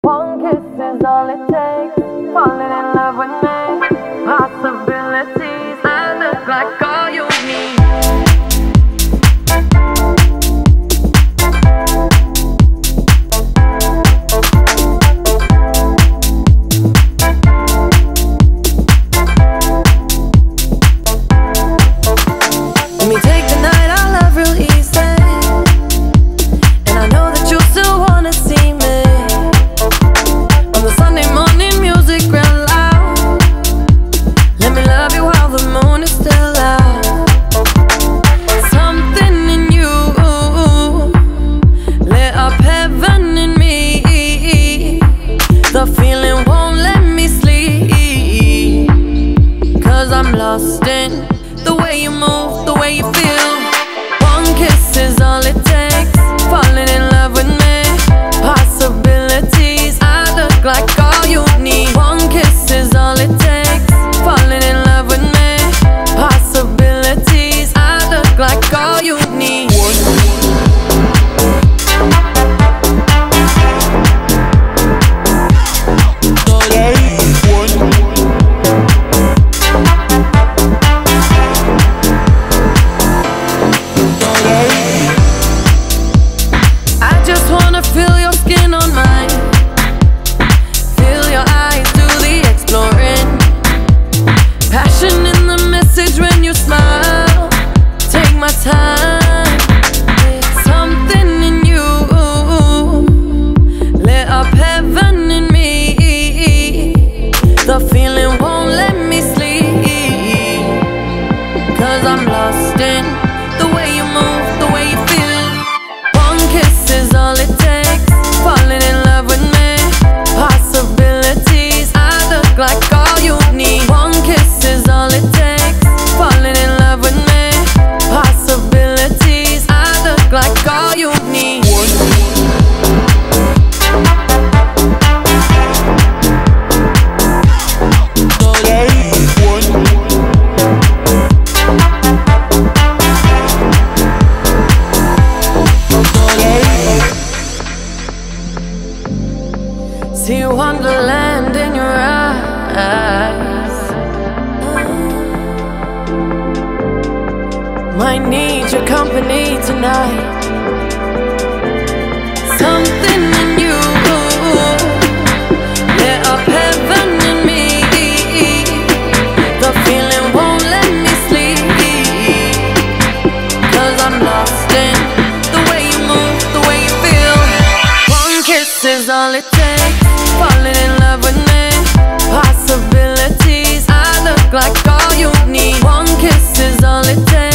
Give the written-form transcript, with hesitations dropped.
One kiss is all it takes. Falling in love with me. Possibilities. I look like all you need. Let me take the night I love real easy. And I know that you still wanna see me. On the Sunday morning music real loud. Let me love you while the moon is still out. Something in you lit up heaven in me. The feeling won't let me sleep, 'cause I'm lost in the way you move, the way you feel. One kiss is all it takes. Falling in love with me. Possibilities. I look like all you need. One kiss is all it takes. Falling in love with me. Possibilities. I look like all you need. Feel your skin on mine. Feel your eyes do the exploring. Passion in the message when you smile. Take my time. It's something in you lit up heaven in me. The feeling won't let me sleep, 'cause I'm lost in the way you move, the way you feel. One kiss is all it takes. Falling in love with me. Possibilities. I look like all you need. One kiss is all it takes. Falling in love with me. Possibilities. I look like all you need. See wonderland in your eyes. Might need your company tonight. Something in you lit up heaven in me. The feeling won't let me sleep, 'cause I'm lost in the way you move, the way you feel. One kiss is all it takes. Falling in love with me. Possibilities. I look like all you need. One kiss is all it takes.